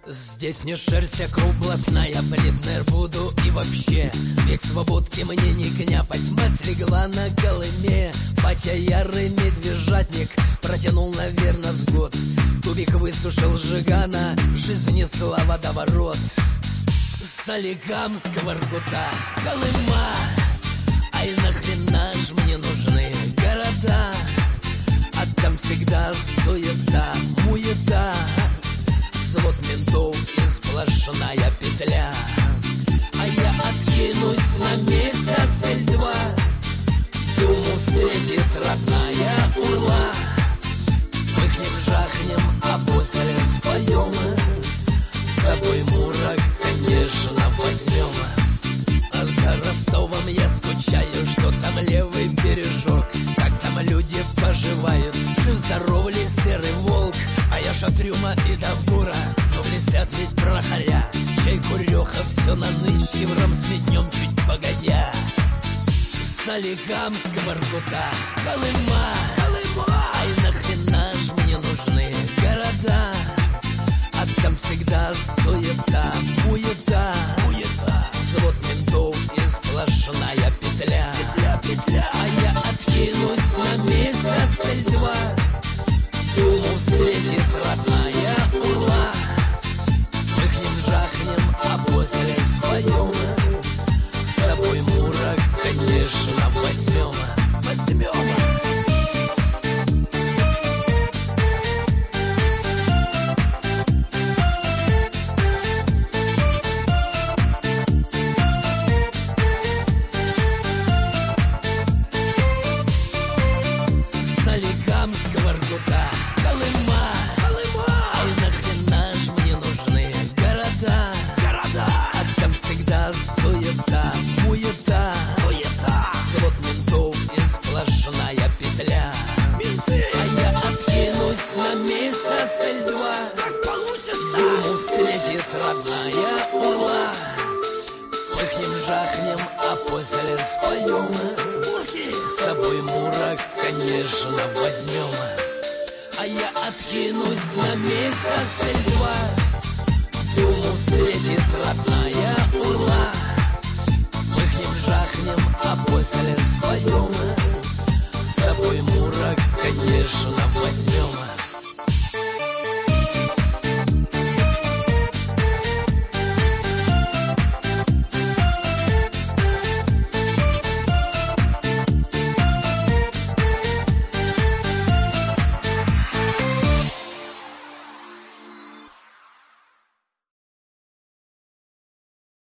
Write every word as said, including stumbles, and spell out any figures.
Здесь не шерсть, а круг блатная, плитнер буду и вообще. Век свободки мне не княпать, мать легла на Колыме. Батя ярый медвежатник протянул, наверное, с год. Тубик высушил жигана, жизнь внесла водоворот. Соликамского ркута, Колыма. Ай, нахрена ж мне нужны города? А там всегда суета, муета. Взвод ментов и сплошная петля. А я откинусь на месяц или два. Думу встретит родная урла. Пыхнем, жахнем, а после споем. С собой мурак, конечно, возьмем. А за Ростовом я скучаю, что там левый бережок. Как там люди поживают, жив-здоров ли серый волк. А я ж от Рюма и до Бура, но блестят ведь прохоря. Чай куреха, все на ночь, евром сметнем чуть погодя. Соликамского ркута, Колыма, Колыма. Ай, нахрена ж мне нужны города? А там всегда суета, муета, муета. Взвод ментов и сплошная петля, петля, петля. А я откинусь на месяц или два. Думу встретит родная урла. Пыхнем, жахнем, а после споем. С собой мурак, конечно, возьмем, возьмем. Соликамского ркута, Колыма, Колыма. Ай, нахрена ж мне нужны города? Города. А там всегда суета, муета, муета. Взвод ментов и сплошная петля. Менты. А я откинусь на месяц или два. Как получится. Думу встретит родная урла. Пыхнем, жахнем, а после споем. С собой мурак, конечно, возьмем. А я откинусь на месяц или два. Думу встретит родная урла. Пыхнем, жахнем, а после споем. С собой мурак, конечно,